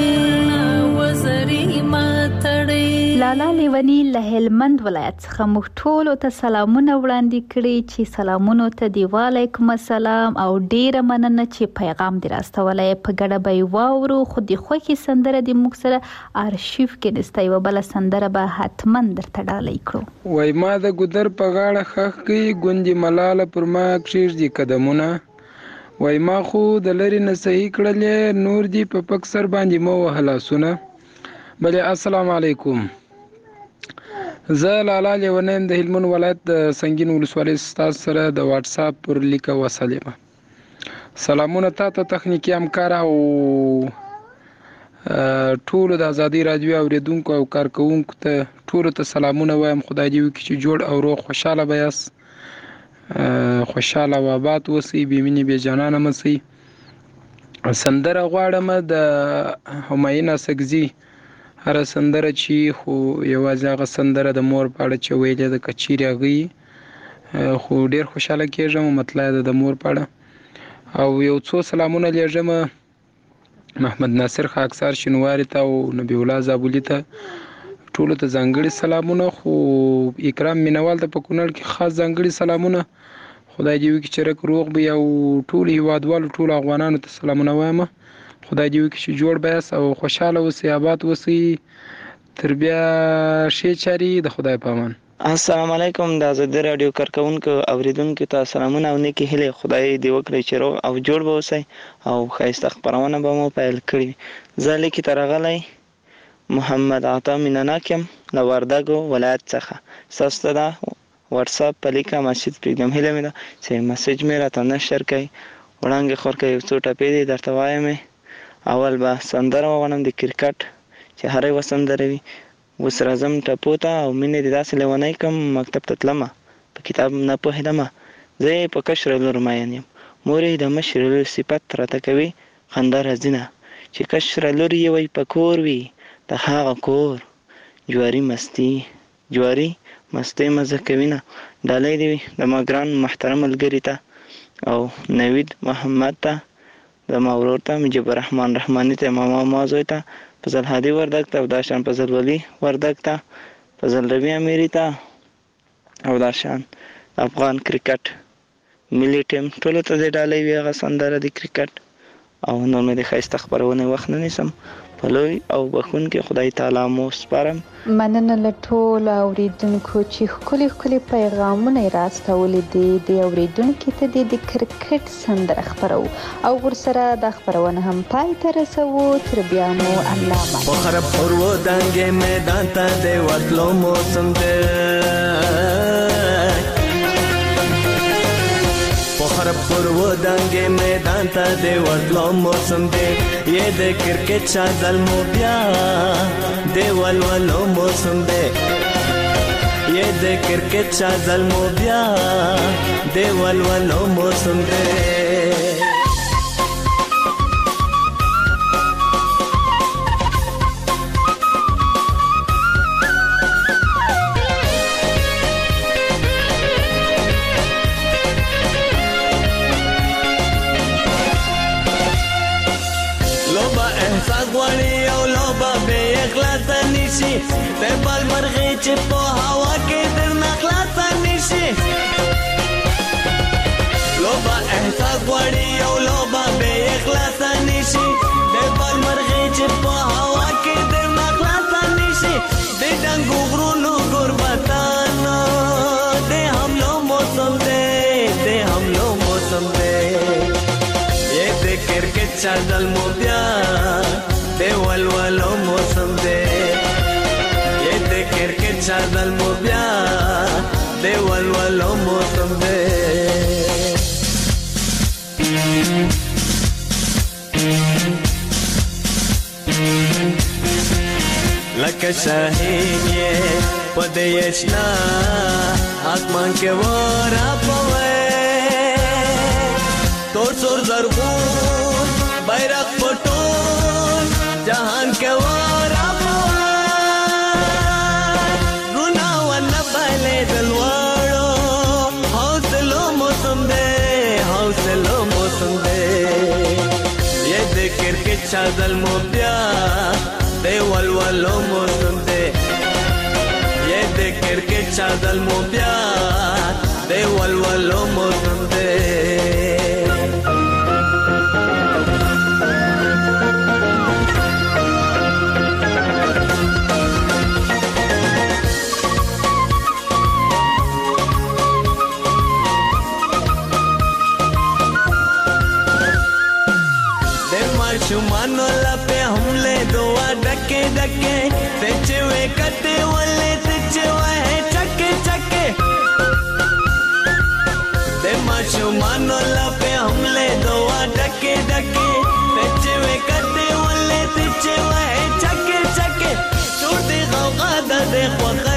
Speaker 3: لالا لیونی له هلمند ولایت څخه موږ ټول ته سلامونه وړاندې کړي چې سلامونو ته دی وعلیکم السلام او ډیره مننه چې پیغام دی راستولای په ګډه به واورو خو د خوخي سندره د موږ سره ارشیف کې نسته یو بل سندره به حتما درته ډالۍ کړو
Speaker 17: وای ما د ګدر په غاړه خخ کې ګوندې ملاله پر ما کښېږدي قدمونه وای ما خو د لري نه صحیح کړلې نور دی په پک سر باندې مو وهلاسونه بله السلام علیکم زه لالا لیونیم د هلمند ولایت د سنگین ولسوالۍ ستاسو سره د واتس اپ پر لیکه وسلم سلامونه تاسو تخنیکی همکار او ټول د ازادي رادیو اوریدونکو او کارکونکو ته ټول ته سلامونه وایم خدای دې وکړي چې جوړ او روغ خوشاله بیاس خوشاله و آباد اوسئ بې مینې بې جانانه مسئ سندره غواړم د همایون اڅکزي هر سندره چې خو یوازې هغه سندره د مور په اړه چې ویلې د کچېرې هغه خو ډېر خوشاله کېږم مطلع د مور په اړه او یو څو سلامونه لیږم محمد ناصر خاکسار شینواري ته او نبی الله زابلي ته ټولو ته ځانګړي سلامونه خو اکرام مینوال ته په کونړ کې خاص ځانګړي سلامونه خدای دې وکړي چې رک روغ به او ټول هیوادوالو ټول افغانانو ته سلامونه وایم خدای دې وکړي چې جوړ بیاس او خوشاله اوسئ آباد اوسئ تر بیا ښې چارې د خدای په امان
Speaker 18: السلام علیکم د ازادي رادیو کارکونکو اوریدونکو ته سلامونه او نیکی هیله خدای دې وکړي چې روغ او جوړ به اوسئ او ښایسته خپرونه به مو پیل کړي زه لیکې ته راغلی محمد عطا مینناکم له وردګو ولایت څخه ستاسو ته د واتس اپ په لیکه مسیج پرېږدم هیله مې ده چې مسیج مې راته نشر کړئ وړاندې خور کې یو څو ټپې دي درته وایم اول به سندره وغواړم د کرکټ چې هر یوه سندره وي اوس راځم ټپو ته او مینې دې داسې لیونی کړم مکتب ته تلمه په کتاب نه پوهېدمه زه یې په کشره لور مین یم مور یې د مشرې لور صفت راته کوي خندا راځینه چې کشره لور یې وی په کور وي د هغه کور جواري مستۍ مزه کوینه ډالۍ دې وي د ما ګران محترم ملګري ته او نوید محمد ته د ما ورور ته مجيب الرحمن رحماني ته ماما زوی ته فضل هادي وردګ ته او داشان فضل ولی وردګ ته فضل ربی امیری ته او داشان افغان کرکټ ملي ټیم ټول ته د ډالۍ وی هغه سندره د کرکټ او نور مې د ښایسته خپرونه وخت نه نیسم پلوي او بخون کې خدای تعالی مو سپارم
Speaker 3: مننه له ټولو اوریدونکو چې ښکلي پیغامونه یې راستولي دي د اوریدونکو ته د کرکټ سندره خپرو او ورسره د خپرونه هم پای ته رسوو تر بیا مو الله مو
Speaker 12: بخر پرو دنګ میدان ته د وتلو موسم ده بخر پرو دنګ میدان ته د وتلو موسم ده یہ د کرکټ چادل مو بیا د ولولو موسم ده یہ د کرکټ چادل مو بیا د ولولو موسم ده نشي د بل مرغې چې په هوا کې درنه خلاصه نشي لوبه احساس غواړي او لوبه بې اخلاصه نشي د بل مرغې چې په هوا کې درنه خلاصه نشي د ډنګو غرونو غربتانو د حملو موسم دی د حملو موسم دی یہ د کرکټ چادل مو بیا د ولولو موسم دی یہ د کرکټ چادل مو بیا د ولولو موسم دی لکه شاهین یې په دې اشنا آسمان کې ورا پوي تور سور زرغون بیرغ پټون جهان کې ورا پوي ګنا ونه بلې دلوړو حوصله موسم دی حوصله موسم دی یہ د کرکټ چادل مو بیا د ولولو موسم دی یہ د کرکټ چادل مو بیا د ولولو موسم دی شمانو لپه حمله دوا ډکه ډکه تچوي کته ولې تچوي چکه چکه دما شمانو لپه حمله دوا ډکه ډکه تچوي کته ولې تچوي چکه چکه ټول دی غوغا د خوخه